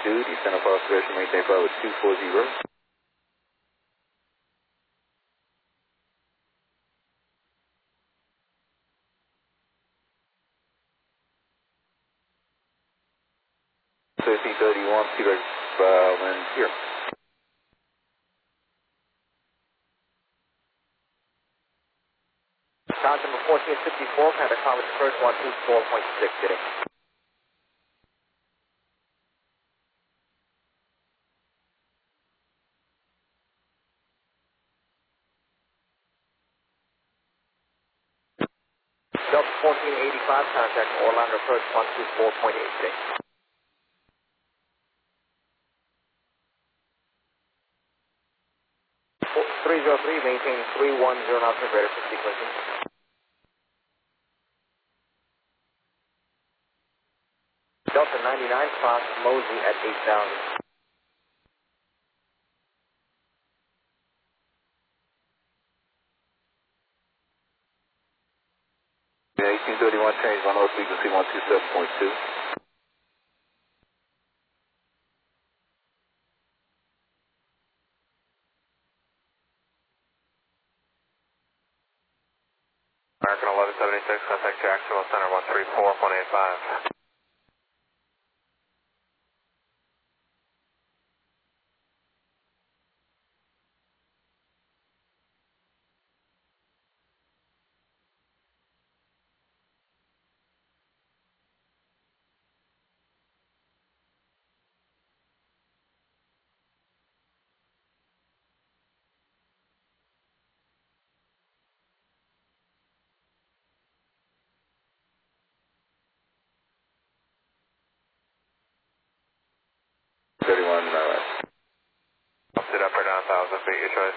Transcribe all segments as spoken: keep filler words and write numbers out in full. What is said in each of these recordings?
two, descend of observation, maintain flight with two four zero. fifteen thirty-one, Peter, uh, and here. Tower number fourteen fifty-four, contact Congress first one two four point six today. Delta fourteen eighty-five, contact Orlando first one two four point eight today. three zero three, maintain three one zero knots for greater for sequencing. Delta ninety-nine, cross Mosey at eight thousand. eighteen thirty-one, change one oh frequency one two seven point two. American eleven seventy-six, contact Jacksonville Center one three four one eight five. thirty-one, uh, Up it up or down one thousand feet, your choice.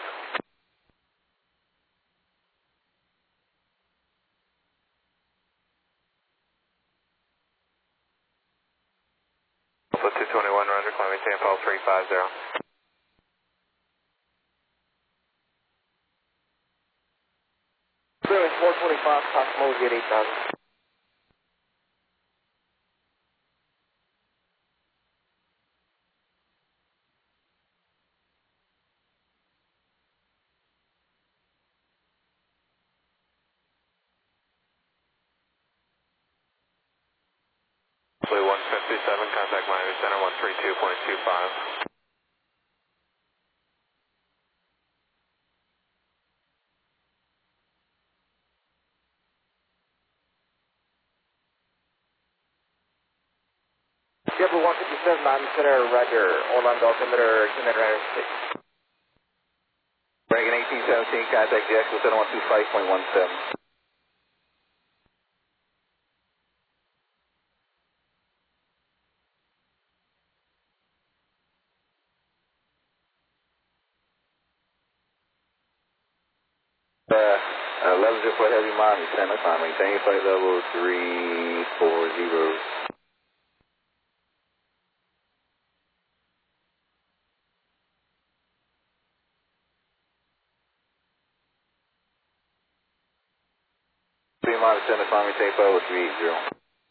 Alpha two twenty-one, roger, climbing T F L three five zero. Clearance four twenty-five, cross Mosey at eight thousand. one fifty-seven, contact Miami Center one three two point two five. Denver one fifty-seven, Miami Center, roger, Orlando altimeter two nine six. Reagan eighteen seventeen, contact Jacksonville Center one two five point one seven. Uh, eleven zero four Heavy Miami Center, climb maintain flight level three four zero. three Miami Center, climb maintain flight level three eight zero.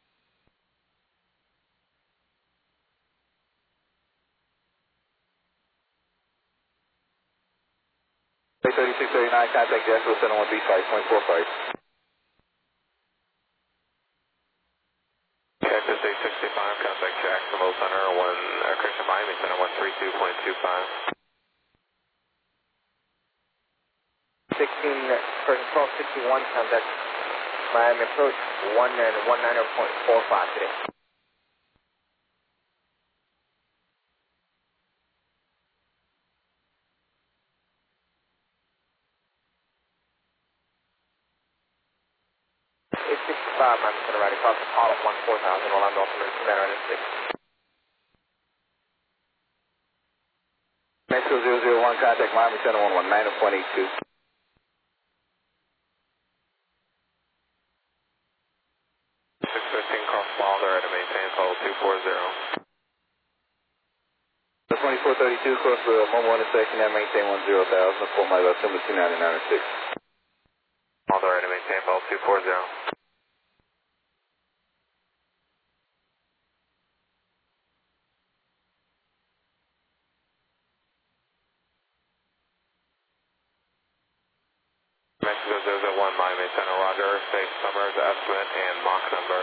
thirty-six thirty-nine, contact Jacksonville Center one three five point four five. Cactus eight sixty-five, contact Jacksonville Center one, uh, Christian Miami Center one three two point two five. sixteen, person twelve sixty-one, contact Miami approach one and one nine zero point four five today. eight sixty-five, Miami Center right across the call at one four thousand, Orlando altimeter two nine six. Mexico zero zero one, contact Miami Center one one nine point eight two. six fifteen, cross Balder at a maintain total two four zero. twenty-four thirty-two, cross the mobile intersection at maintain one zero thousand, four mile altimeter two nine nine six. Balder at a maintain total two four zero. zero zero one Miami Center, Roger. State Summers estimate and Mach number.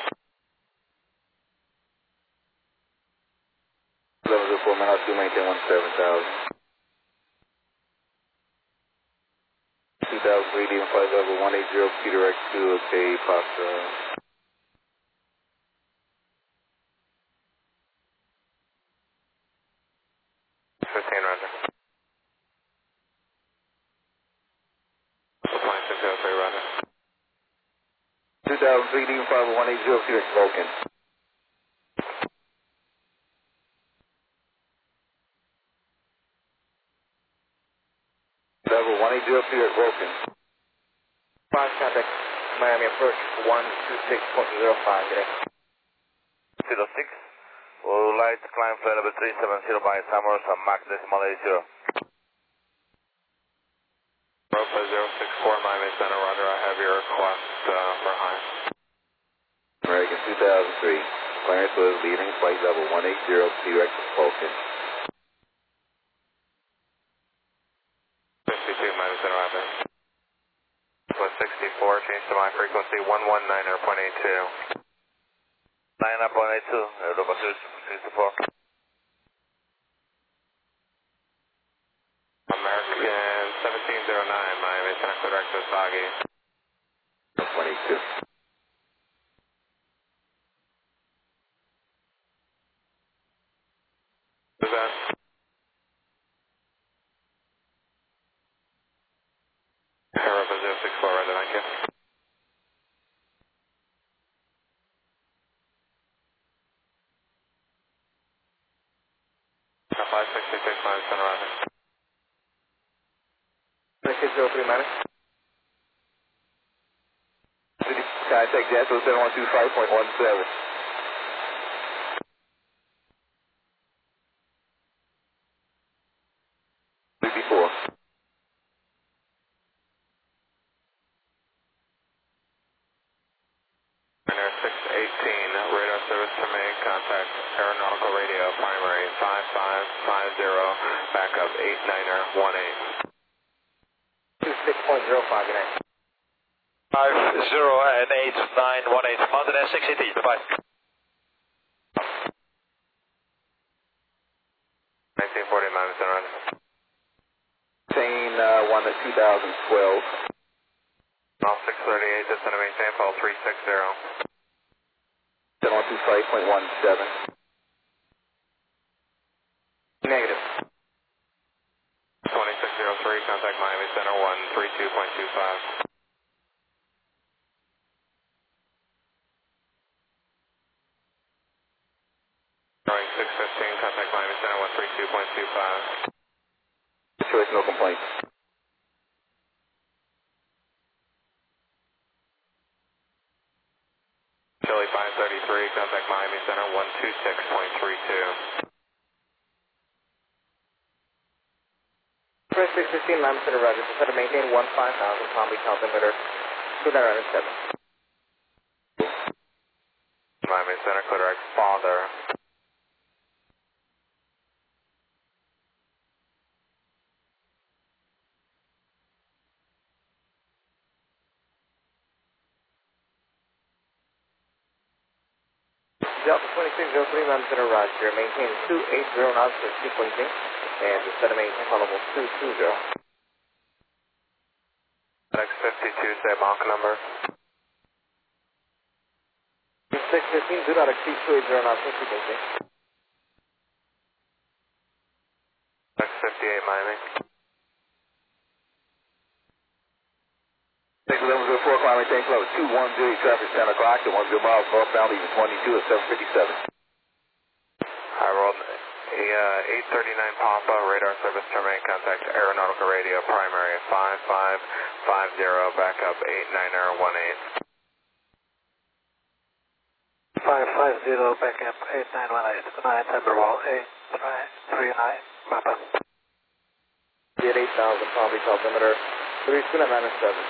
eleven zero four, Manila two, maintain one seven thousand. two thousand three, D flight level one eight zero, Q direct to okay, Pasta. fifteen, Roger. twenty-six oh three, Roger. two thousand three, D flight level one eight zero, Q direct to Vulcan. Level one eight zero, Q direct Vulcan. Five contact Miami approach one two six point zero five today. zero six. All lights climb flight level three seven zero by Summers on Mach decimal eight zero. Europa zero six four Miami Center, Roger. I have your request uh, for high. American two thousand three. Clarence was leading flight level one eight zero, Q direct to Vulcan. fifty-two Miami Center, Roger. Was sixty-four, change to my frequency one one nine point eight two. nine up one eight two, Europa sixty-four. American seventeen oh nine, Miami Center, clear direct to Sagi. twenty-two. Who's that? Europa zero six four, Roger, thank you. five sixty-six, Miami Center, Roger. twenty-six oh three Miami. Contact Jasper seven one two five point one seven. fifty-four. Air six eighteen, radar service terminating contact, aeronautical radio, primary five five five zero, backup eight niner one eight. two six point zero five today. five zero and eight nine one eight, Mountain Air six eighteen, bye-bye. nineteen forty, Miami Center, Roger. Maintain uh, one at two thousand twelve. All six thirty-eight, descend to maintain, fall three six zero. seven one two five point one seven. Negative. twenty-six oh three, contact Miami Center, one three two point two five. Drawing six fifteen, contact Miami Center, one three two point two five. Choice, no complaints. Chile five thirty-three, contact Miami Center, one two six point three two. Press six fifteen Miami Center, Roger. Descend to maintain one five thousand, Palm Beach altimeter two nine seven. Miami Center, clear direct, father. Delta twenty-six oh three Miami Center, Roger. Maintain two eight zero knots for sequencing. And descend to maintain call level two two zero. X fifty-two, say Mach number. six fifteen, do not exceed two eight zero knots for sequencing. X fifty-eight, Miami. six eleven zero four, climb maintain level two one zero, traffic ten o'clock to one zero miles northbound, leaving twenty-two at seven fifty-seven. I rolled a uh, eight thirty-nine Papa, radar service terminating contact, aeronautical radio, primary five five five zero, backup eight niner one eight. five five zero, backup eight nine one eight, nine Timberwall eight three nine, Papa. Get eight thousand, Palm Beach altimeter three two nine seven.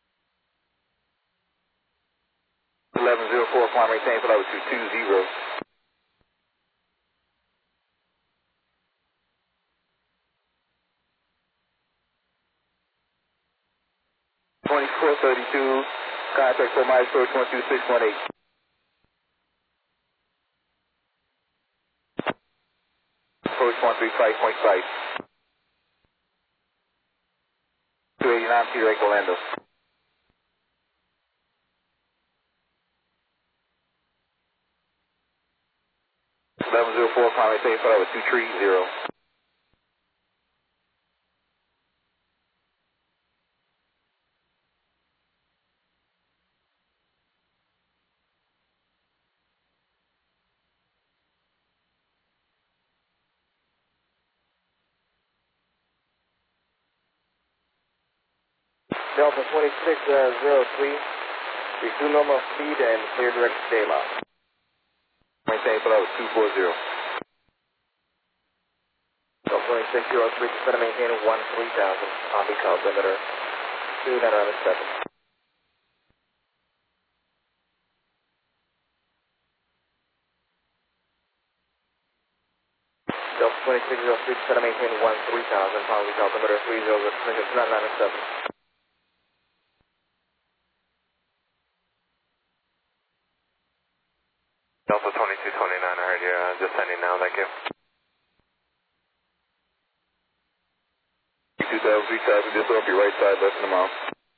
eleven zero four, climb maintain level two two zero. four thirty-two, contact for my approach one two six one eight. Approach one three five point five. two eighty-nine, Peter Echo Orlando. eleven oh four, primary state flight with two three zero. Delta twenty-six oh three, resume normal speed and clear direct to J-Lock. Maintain flight with two four zero. Delta twenty-six oh three, descend and maintain one three thousand, on the call limiter two nine seven. Delta twenty-six oh three, descend and maintain one three thousand, on the call limiter three zero two nine seven. Delta twenty-two twenty-nine, I heard you. Uh, just sending now, thank you. two thousand three thousand, just off your right side, less than a mile.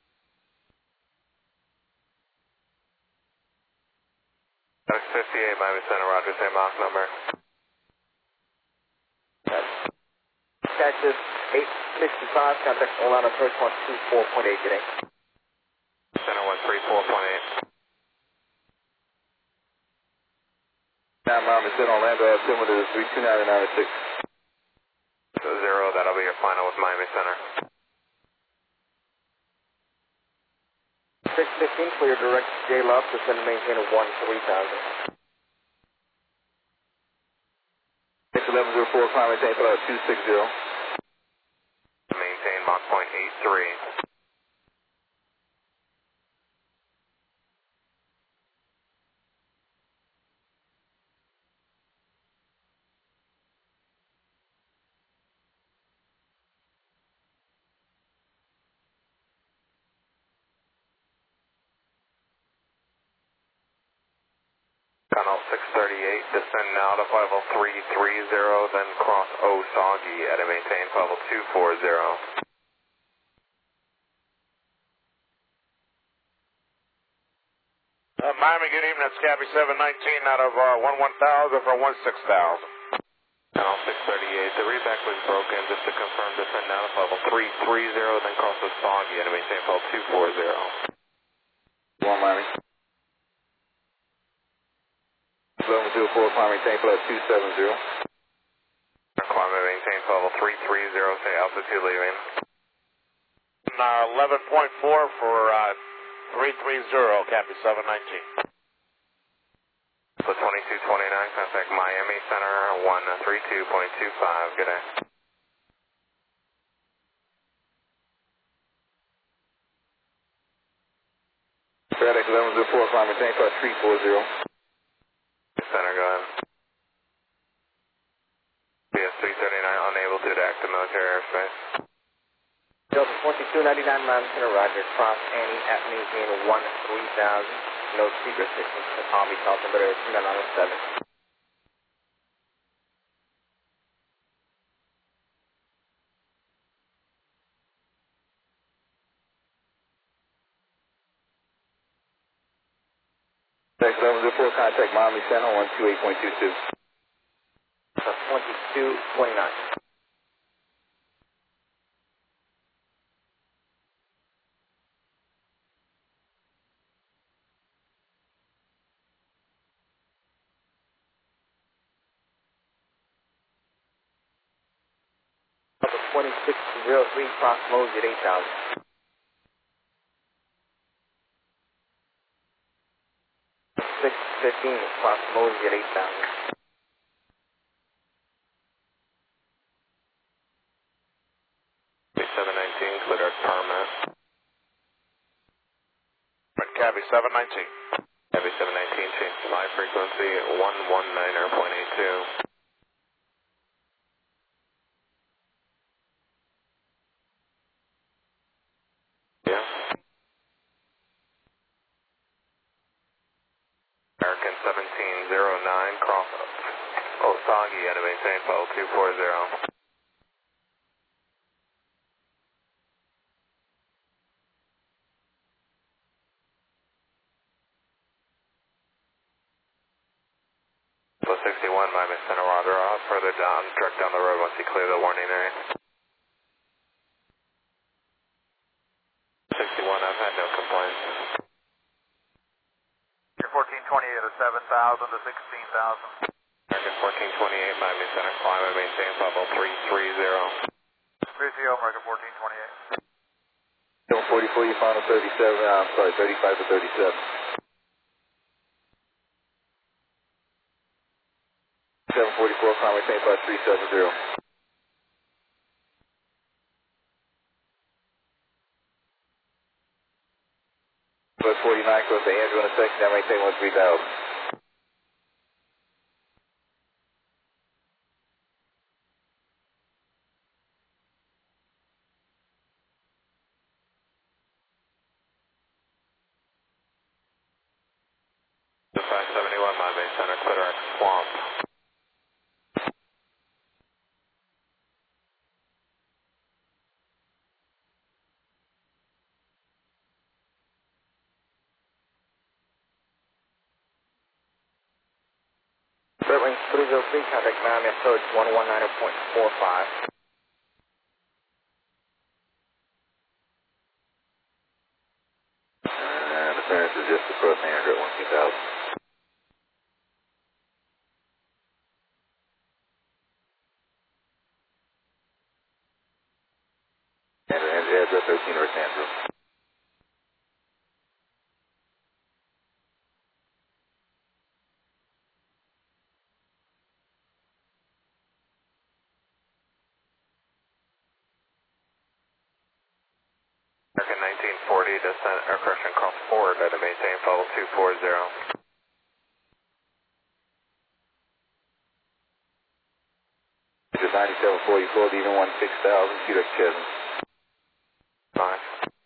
X fifty-eight, Miami Center, Roger, same Mach number. Cactus eight sixty-five, contact Orlando approach one two four point eight, good day. Center one three four point eight. Now, Miami Center, Orlando, altimeter is three two nine nine six. Zero, that'll be your final with Miami Center. six fifteen, clear direct to J-Lock, descend and maintain one three thousand. six eleven oh four, climb maintain flight two six zero. Maintain Mach point eight three. Channel six thirty-eight, descend now to level three three zero, then cross Osagi at a maintain level two four zero. Uh, Miami, good evening. It's Cabby seven nineteen out of uh, one one thousand for one six thousand. Channel six thirty-eight, the readback was broken. Just to confirm, descend now to level three three zero, then cross Osagi at a maintain level two four zero. One Miami. eleven oh four, climb maintain flight two seven zero. Climb and maintain level three three zero, say altitude leaving. Uh, eleven point four for uh, three three zero, Cabby seven nineteen. So twenty-two twenty-nine, contact Miami Center one three two point two five, good day. FedEx eleven oh four, climb maintain flight three four zero. Center, go ahead. B S three thirty-nine, unable to active military airspace. Delta twenty-two ninety-nine, Miami Center, Roger, cross Annie at maintain one three thousand, no secret systems, the Palm Beach call limiter two nine seven. FedEx eleven oh four, contact Miami Center one two eight point two two. twenty-two twenty-nine. twenty-six oh three, cross Mosey at eight thousand. six fifteen, cross Mosey at eight thousand. seven nineteen, clear dark permit. Cabby seven nineteen. Cabby seven nineteen, change flight frequency one one nine point eight two. Yeah. and maintain level two four zero. Level sixty-one, Miami Center, Roger. I'll head further down, direct down the road once you clear the warning area. sixty-one, I've had no complaints. Your fourteen twenty-eight of seven thousand to sixteen thousand. American fourteen twenty-eight, Miami Center, climb and maintain level three three zero. three C O, American fourteen twenty-eight. seven forty-four, your final thirty-seven, I'm sorry, thirty-five to thirty-seven. seven forty-four, climb maintain five three seven zero. Plus forty-nine, close to Andrew in a section, now maintain one three thousand. five seventy-one, Miami Center, Clitoris Swamp. Fairlane three oh three, contact Miami approach one one nine point four five. And the clearance is just across Andrew at one two thousand. Andrew, Andrew, address thirteen, North Andrew. American nineteen forty, descent or correction cross forward at a maintain level two four zero. Just ninety-seven forty-four, even one six thousand, Q X Chesney. Fine.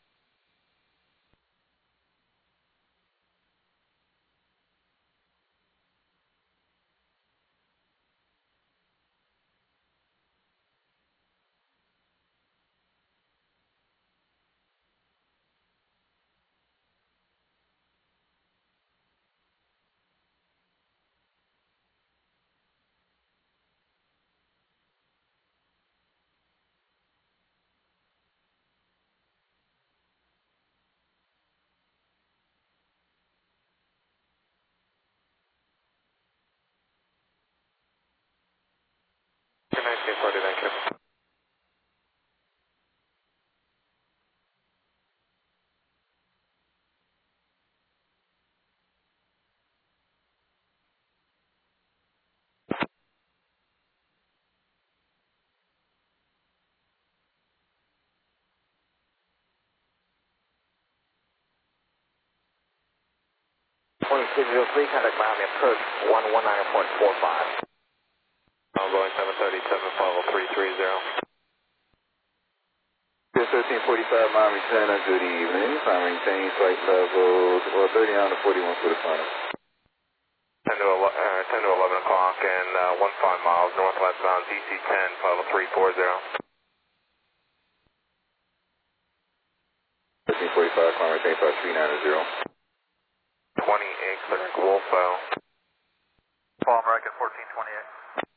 nineteen forty, thank you. twenty-six oh three, contact Miami approach one one nine point four five. I'm going seven thirty-seven, level three three zero. thirteen forty-five, Miami Center, good evening. Climb maintain flight levels, well, thirty-nine to forty-one for the final. ten to eleven o'clock and uh, one five miles northwest bound D C ten, level three four zero. thirteen forty-five, climb maintain five three nine zero. twenty-eight, clearing Wolfo. Paul, American fourteen twenty-eight.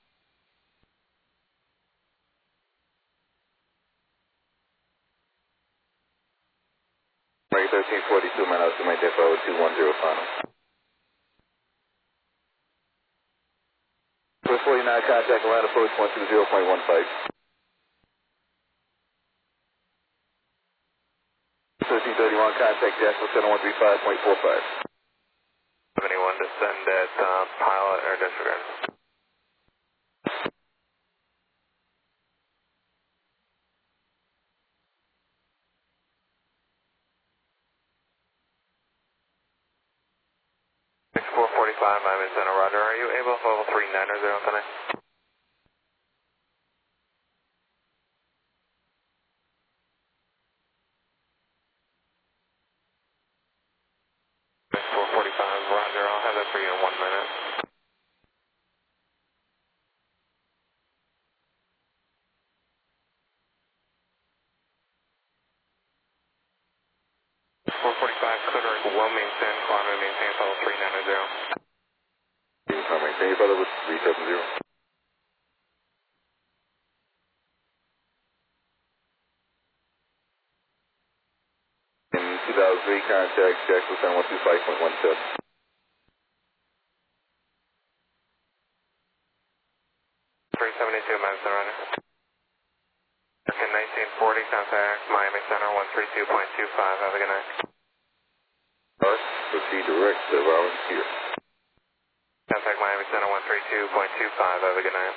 American thirteen forty-two, man, I'll maintain five two one zero final. Plus forty-nine, contact around approach one two zero point one five. thirteen thirty-one, contact Jasper seven one three five point four five. seventy-one, descend at uh, pilot or disregard. six four forty-five, Miami Center, Roger. Are you able to level three nine zero tonight? six four forty-five, Roger. I'll have that for you in one minute. forty-five, clear direct Wilmington, climb and maintain level three nine zero. Climb and maintain level three seven zero. In two thousand three, contact Jackson seven one two five point one seven. three seventy-two, Madison Runner. In nineteen forty, contact Miami Center one three two point two five. Have a good night. Alright, proceed direct to volunteer. Contact Miami Center one three two point two five. Have a good night.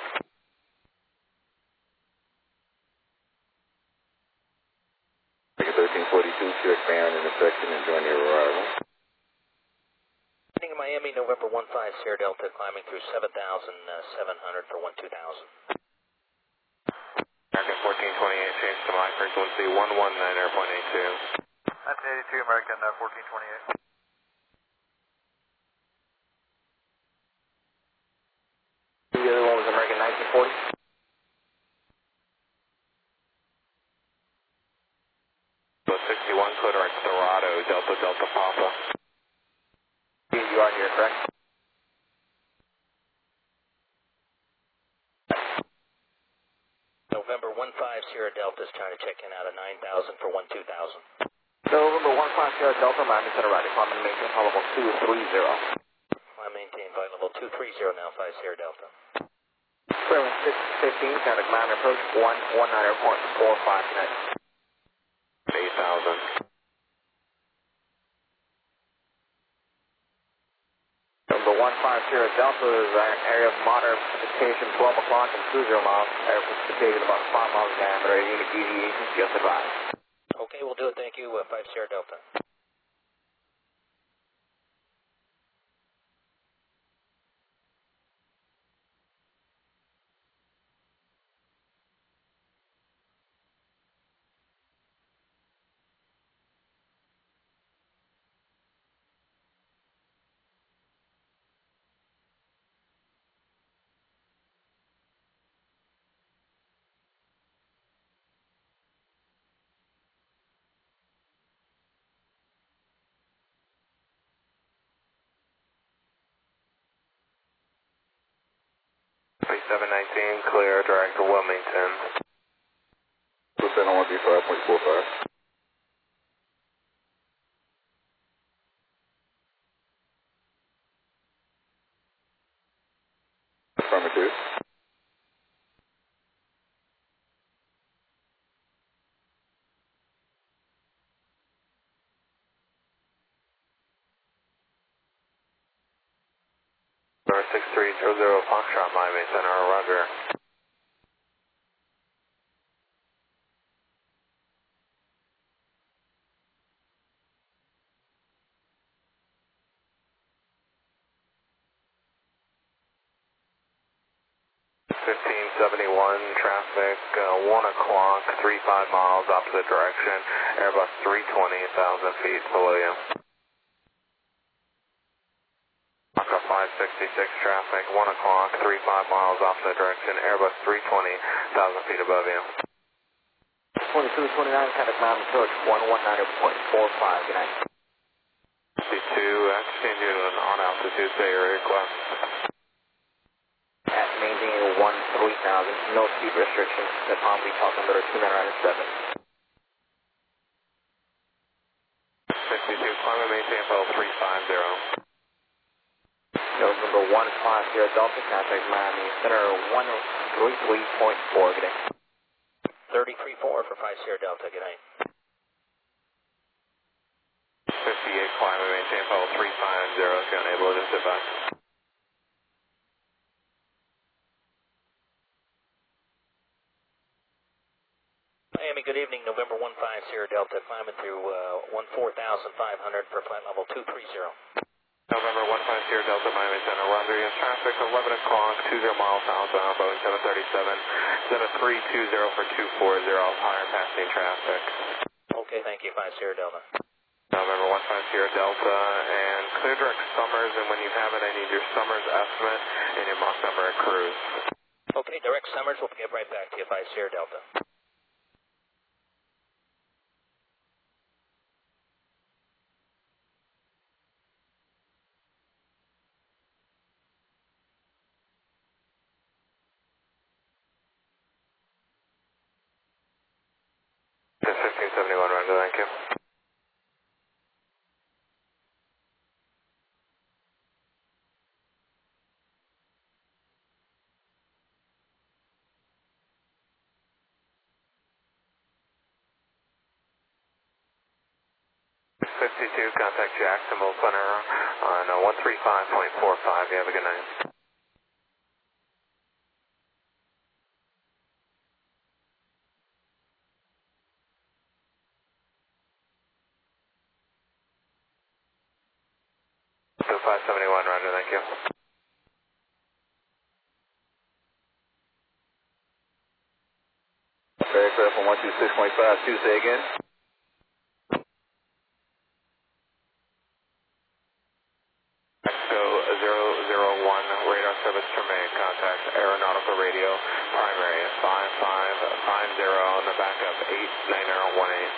thirteen forty-two, check band intersection and join your arrival. Heading to Miami, November one five, Sierra Delta, climbing through seven thousand seven hundred for one two thousand. American fourteen twenty-eight, change to my frequency one one nine point eight two. nineteen eighty-two, American uh, fourteen twenty-eight. The other one was American nineteen forty. sixty-one, clear direct Dorado, Delta Delta Papa. You are here, correct? November one five, Sierra Delta is trying to check in out of nine thousand for one two thousand. November one five, Sierra Delta, Miami Center, right, climb and maintain flight level two three zero. Climb maintain flight level two three zero now, five Sierra Delta. Clearing six fifteen, contact command approach one one nine point four five, connect. eight thousand. Number one five Sierra Delta is an area of moderate precipitation, twelve o'clock and two zero miles. Air precipitation about five miles in diameter, unit deviation, just advised. Okay, we'll do it. Thank you, uh, five Sierra Delta. seven nineteen, clear direct Wilmington. Percent on one three five point four five. Affirmative. six three zero zero, Foxtrot, Miami Center, Roger. fifteen seventy-one, traffic, uh, one o'clock, three five miles, opposite direction, Airbus three twenty, one thousand feet below you. Maka five sixty-six, traffic, one o'clock, three five miles, opposite direction, Airbus three twenty, one thousand feet above you. twenty-two twenty-nine, contact command approach one one nine point four five, good night. C two, exchanging an on-altitude, say your request. At maintaining one three thousand, no speed restrictions. The Palm Beach Health number two nine nine seven. sixty-two, climb and maintain level three five zero. November one five Sierra Delta, contact Miami Center one three three point four, good night. thirty-three four for five Sierra Delta, good night. fifty-eight, climb and maintain level three five zero, if you're unable to sit back. Miami, good evening. November one five Sierra Delta, climbing through uh, fourteen thousand five hundred for flight level two three zero. November one five Sierra Delta, Miami Center, Roger. Yes, traffic, eleven o'clock, two zero miles southbound, Boeing seven thirty-seven, Zeta three two zero for two four zero, higher passing traffic. Okay, thank you, five Sierra Delta. November one five Sierra Delta, and clear direct Summers, and when you have it, I need your Summers estimate and your Mach number at cruise. Okay, direct Summers, we'll get right back to you, five Sierra Delta. seventy-one, roger, thank you. fifty-two, contact Jacksonville Center on uh, one three five point four five. You have a good night. So five seventy-one, roger, thank you. Aircraft on one two six point five two, say again. Mexico zero zero one, radar service terminate, contact aeronautical radio, primary five five five zero, and the backup eight nine zero one eight.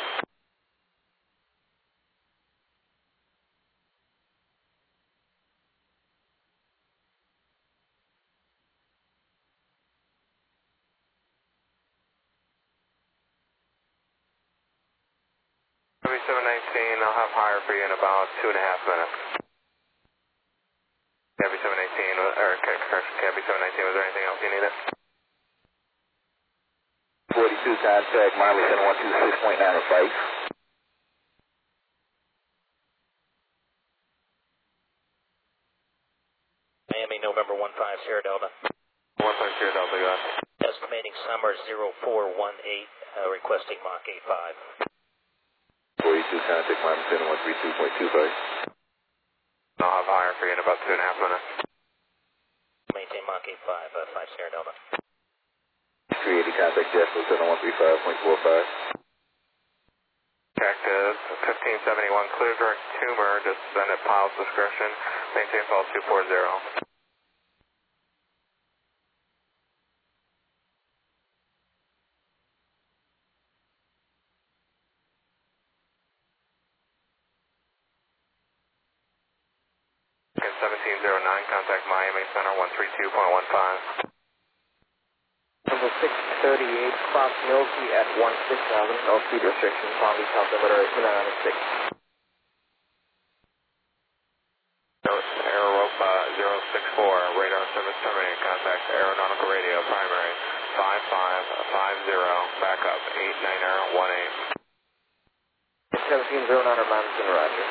seven nineteen, I'll have higher for you in about two and a half minutes. Cabby seven eighteen, or correction, Cabby seven nineteen, was there anything else you needed? forty-two, contact Miami Center one two six point nine five. Miami, November one five, Sierra Delta. one five Sierra Delta, go ahead. Estimating summer zero four one eight, uh, requesting Mach eight five. forty-two, contact Miami Center one three two point two five. I'll have higher for you in about two and a half minutes. Maintain Mach eight five, uh, five Sierra Delta. three eighty, contact Jacksonville Center one three five point four five. Active fifteen seventy-one, clear direct tumor, just send it pilot's discretion. Maintain fall two four zero. seventeen oh nine, contact Miami Center one three two point one five. Number six thirty-eight, cross Milky at one six thousand, no speed restriction, Palm Beach altimeter two nine six. Aeropa zero six four, radar service terminated, contact aeronautical radio, primary five five five zero, backup eight nine zero one eight. seventeen oh nine, Mountain, roger.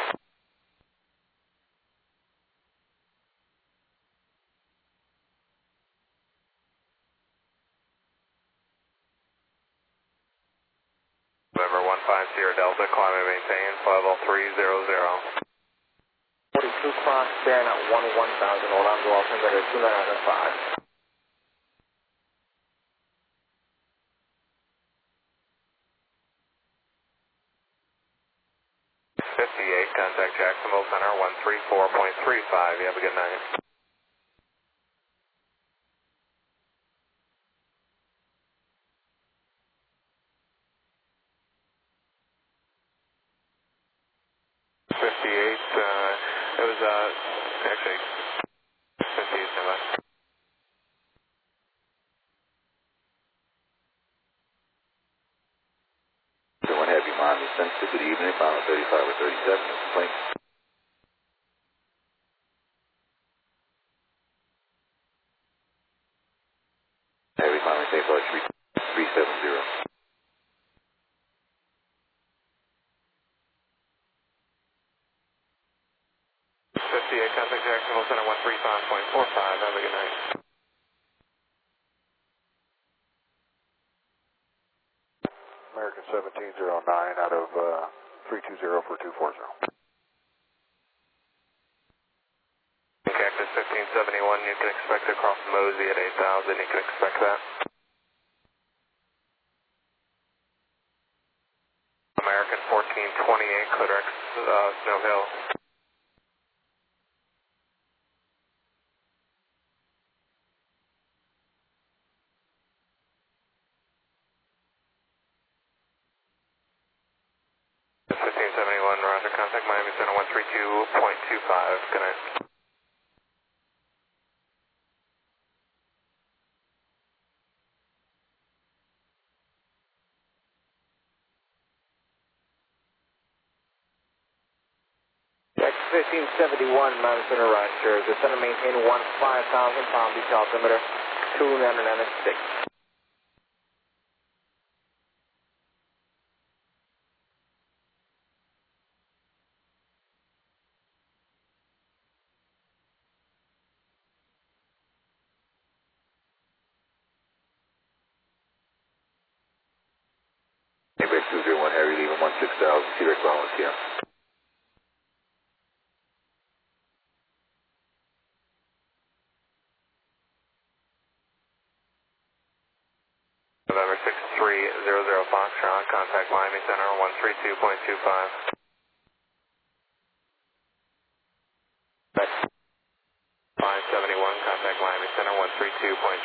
November one five Sierra Delta, climb and maintain level three zero zero. forty-two cross, bearing at one one thousand, Orlando altimeter two nine five. fifty-eight, contact Jacksonville Center one three four point three five. You have a good night. fifty-eight, uh, it was, uh, actually, fifty-eight, never. Everyone have your mind sensitive. Good evening, final thirty-five or thirty-seven, complaint. Heavy final take for three seven zero. fifty-eight, contact Jacksonville Center one three five point four five. Have a good night. American seventeen oh nine out of uh, three two zero for two four zero. Cactus fifteen seventy-one, you can expect across Mosey at eight thousand. You can expect that. American fourteen twenty-eight, Clitorex, uh, Snow Hill. fifteen seventy-one, roger, contact Miami Center one three two point two five. Good night. fifteen seventy-one, Miami Center, Roger. Descend and maintain one five thousand, Palm Beach altimeter two nine nine six. Quebec two zero one Harry, leaving one six thousand, Quebec Balance here. November six three zero zero Foxtrot, contact Miami Center one three two point two five. five seventy-one, contact Miami Center one three two point two five.